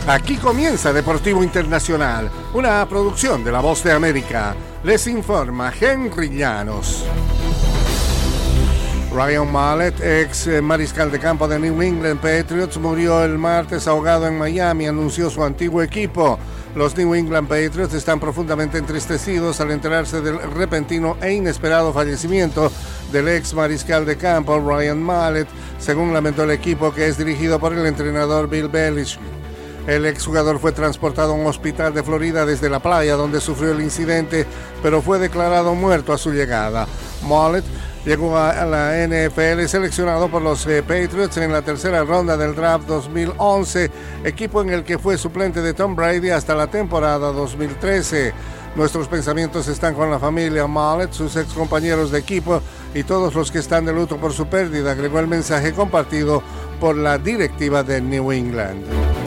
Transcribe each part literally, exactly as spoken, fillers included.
Aquí comienza Deportivo Internacional, una producción de La Voz de América. Les informa Henry Llanos. Ryan Mallett, ex mariscal de campo de New England Patriots, murió el martes ahogado en Miami, anunció su antiguo equipo. Los New England Patriots están profundamente entristecidos al enterarse del repentino e inesperado fallecimiento del ex mariscal de campo Ryan Mallett, según lamentó el equipo, que es dirigido por el entrenador Bill Belichick. El exjugador fue transportado a un hospital de Florida desde la playa donde sufrió el incidente, pero fue declarado muerto a su llegada. Mallett llegó a la N F L seleccionado por los eh, Patriots en la tercera ronda del draft dos mil once, equipo en el que fue suplente de Tom Brady hasta la temporada dos mil trece. Nuestros pensamientos están con la familia Mallett, sus ex compañeros de equipo y todos los que están de luto por su pérdida, agregó el mensaje compartido por la directiva de New England.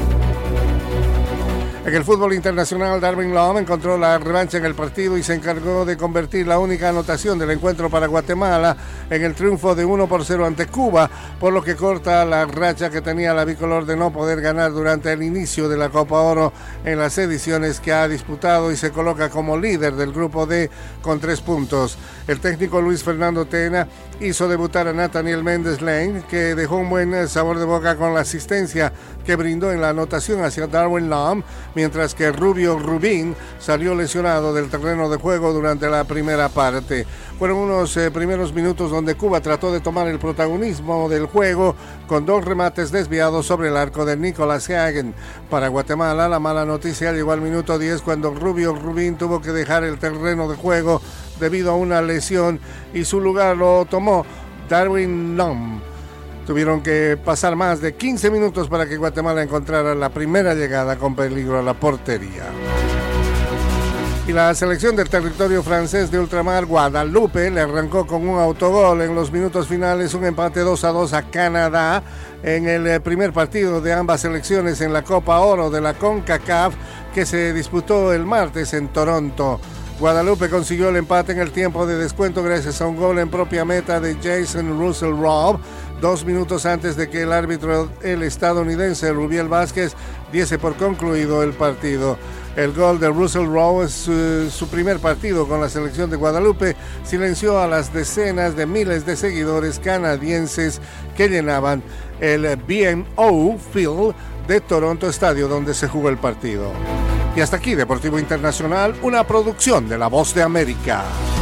En el fútbol internacional, Darwin Lom encontró la revancha en el partido y se encargó de convertir la única anotación del encuentro para Guatemala en el triunfo de uno por cero ante Cuba, por lo que corta la racha que tenía la bicolor de no poder ganar durante el inicio de la Copa Oro en las ediciones que ha disputado, y se coloca como líder del grupo D con tres puntos. El técnico Luis Fernando Tena hizo debutar a Nathaniel Méndez Lane, que dejó un buen sabor de boca con la asistencia que brindó en la anotación hacia Darwin Lom, mientras que Rubio Rubín salió lesionado del terreno de juego durante la primera parte. Fueron unos eh, primeros minutos donde Cuba trató de tomar el protagonismo del juego con dos remates desviados sobre el arco de Nicolas Hagen. Para Guatemala, la mala noticia llegó al minuto diez cuando Rubio Rubín tuvo que dejar el terreno de juego debido a una lesión y su lugar lo tomó Darwin Lom. Tuvieron que pasar más de quince minutos para que Guatemala encontrara la primera llegada con peligro a la portería. Y la selección del territorio francés de ultramar, Guadalupe, le arrancó con un autogol en los minutos finales un empate dos a dos a Canadá en el primer partido de ambas selecciones en la Copa Oro de la CONCACAF, que se disputó el martes en Toronto. Guadalupe consiguió el empate en el tiempo de descuento gracias a un gol en propia meta de Jason Russell Robb, dos minutos antes de que el árbitro, el estadounidense Rubiel Vázquez, diese por concluido el partido. El gol de Russell Robb, es su, su primer partido con la selección de Guadalupe, silenció a las decenas de miles de seguidores canadienses que llenaban el B M O Field de Toronto, estadio donde se jugó el partido. Y hasta aquí Deportivo Internacional, una producción de La Voz de América.